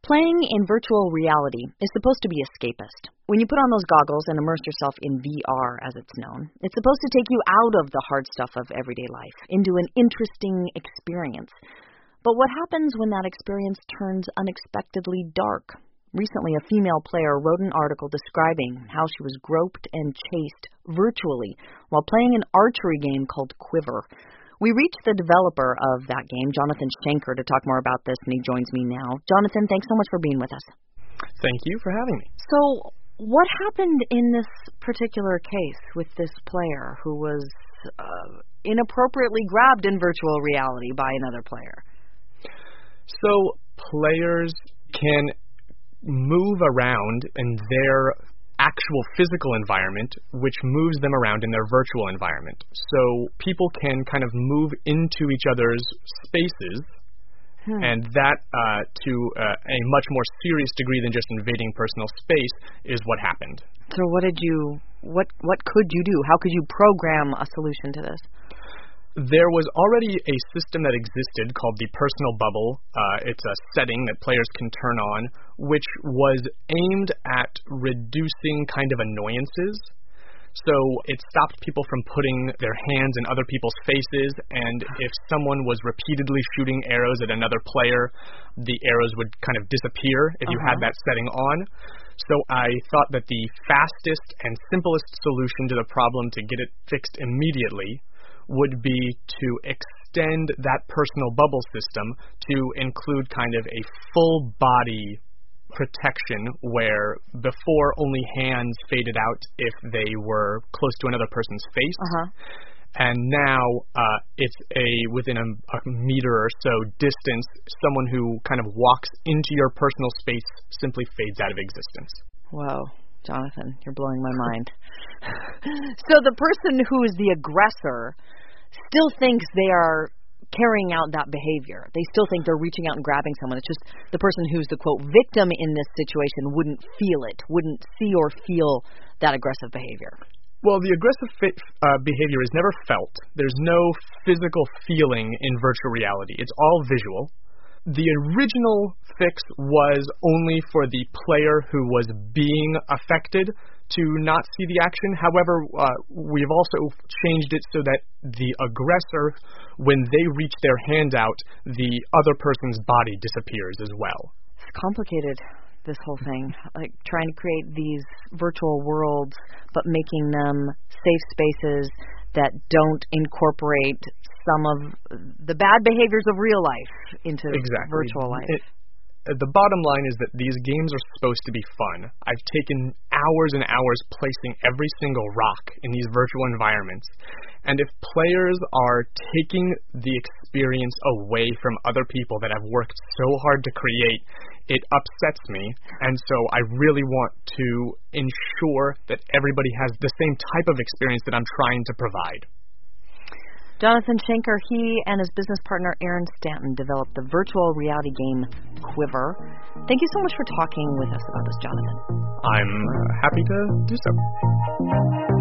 Playing in virtual reality is supposed to be escapist. When you put on those goggles and immerse yourself in VR, as it's known, it's supposed to take you out of the hard stuff of everyday life, into an interesting experience. But what happens when that experience turns unexpectedly dark? Recently, a female player wrote an article describing how she was groped and chased virtually while playing an archery game called Quiver. We reached the developer of that game, Jonathan Shanker, to talk more about this, and he joins me now. Jonathan, thanks so much for being with us. Thank you for having me. So, what happened in this particular case with this player who was inappropriately grabbed in virtual reality by another player? So, players can move around in their actual physical environment, which moves them around in their virtual environment. So people can kind of move into each other's spaces, and that to a much more serious degree than just invading personal space is what happened. So what could you do? How could you program a solution to this? There was already a system that existed called the personal bubble. It's a setting that players can turn on, which was aimed at reducing kind of annoyances. So it stopped people from putting their hands in other people's faces, and if someone was repeatedly shooting arrows at another player, the arrows would kind of disappear if you had that setting on. So I thought that the fastest and simplest solution to the problem to get it fixed immediately would be to extend that personal bubble system to include kind of a full body protection where before only hands faded out if they were close to another person's face. And now it's within a meter or so distance, someone who kind of walks into your personal space simply fades out of existence. Whoa. Jonathan, you're blowing my mind. So the person who is the aggressor still thinks they are carrying out that behavior. They still think they're reaching out and grabbing someone. It's just the person who's the, quote, victim in this situation wouldn't feel it, wouldn't see or feel that aggressive behavior. Well, the aggressive behavior is never felt. There's no physical feeling in virtual reality. It's all visual. The original fix was only for the player who was being affected to not see the action. However, we've also changed it so that the aggressor, when they reach their hand out, the other person's body disappears as well. It's complicated, this whole thing. Like trying to create these virtual worlds, but making them safe spaces that don't incorporate some of the bad behaviors of real life into virtual life. The bottom line is that these games are supposed to be fun. I've taken hours and hours placing every single rock in these virtual environments. And if players are taking the experience away from other people that have worked so hard to create, it upsets me. And so I really want to ensure that everybody has the same type of experience that I'm trying to provide. Jonathan Shanker, he and his business partner Aaron Stanton developed the virtual reality game Quiver. Thank you so much for talking with us about this, Jonathan. I'm happy to do so.